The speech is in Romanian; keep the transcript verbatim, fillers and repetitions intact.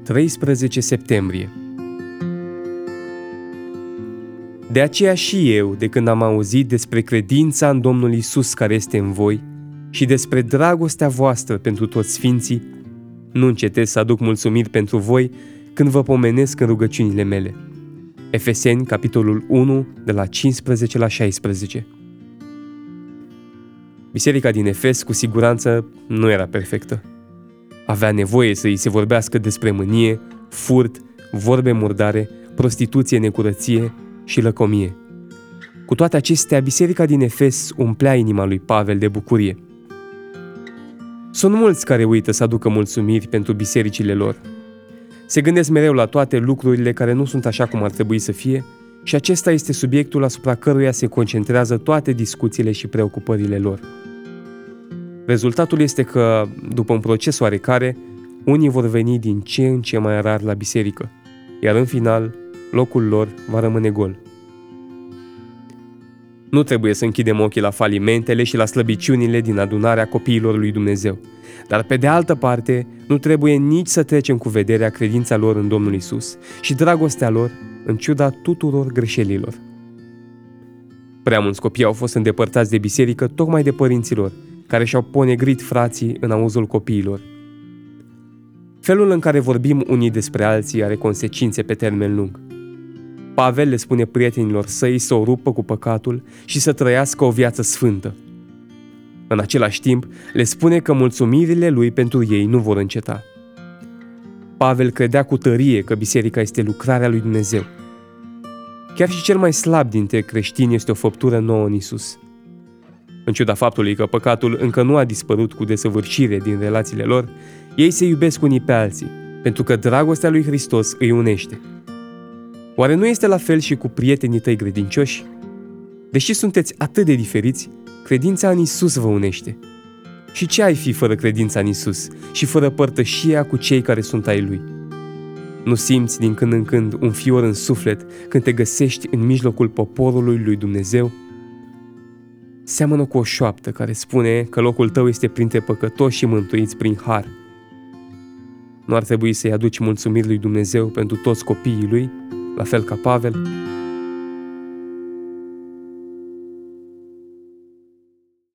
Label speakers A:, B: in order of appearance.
A: treisprezece septembrie. De aceea și eu, de când am auzit despre credința în Domnul Iisus care este în voi și despre dragostea voastră pentru toți sfinții, nu încetez să aduc mulțumiri pentru voi când vă pomenesc în rugăciunile mele. Efeseni, capitolul unu, de la cincisprezece la șaisprezece. Biserica din Efes, cu siguranță, nu era perfectă. Avea nevoie să îi se vorbească despre mânie, furt, vorbe murdare, prostituție, necurăție și lăcomie. Cu toate acestea, biserica din Efes umplea inima lui Pavel de bucurie. Sunt mulți care uită să aducă mulțumiri pentru bisericile lor. Se gândesc mereu la toate lucrurile care nu sunt așa cum ar trebui să fie și acesta este subiectul asupra căruia se concentrează toate discuțiile și preocupările lor. Rezultatul este că, după un proces oarecare, unii vor veni din ce în ce mai rar la biserică, iar în final, locul lor va rămâne gol. Nu trebuie să închidem ochii la falimentele și la slăbiciunile din adunarea copiilor lui Dumnezeu, dar pe de altă parte, nu trebuie nici să trecem cu vederea credința lor în Domnul Iisus și dragostea lor în ciuda tuturor greșelilor. Prea mulți copii au fost îndepărtați de biserică tocmai de părinților, care și-au ponegrit frații în auzul copiilor. Felul în care vorbim unii despre alții are consecințe pe termen lung. Pavel le spune prietenilor săi să o rupă cu păcatul și să trăiască o viață sfântă. În același timp, le spune că mulțumirile lui pentru ei nu vor înceta. Pavel credea cu tărie că biserica este lucrarea lui Dumnezeu. Chiar și cel mai slab dintre creștini este o făptură nouă în Iisus. În ciuda faptului că păcatul încă nu a dispărut cu desăvârșire din relațiile lor, ei se iubesc unii pe alții, pentru că dragostea lui Hristos îi unește. Oare nu este la fel și cu prietenii tăi credincioși? Deși sunteți atât de diferiți, credința în Iisus vă unește. Și ce ai fi fără credința în Iisus și fără părtășia cu cei care sunt ai Lui? Nu simți din când în când un fior în suflet când te găsești în mijlocul poporului lui Dumnezeu? Seamănă cu o șoaptă care spune că locul tău este printre păcătoși și mântuiți prin har. Nu ar trebui să-i aduci mulțumiri lui Dumnezeu pentru toți copiii lui, la fel ca Pavel?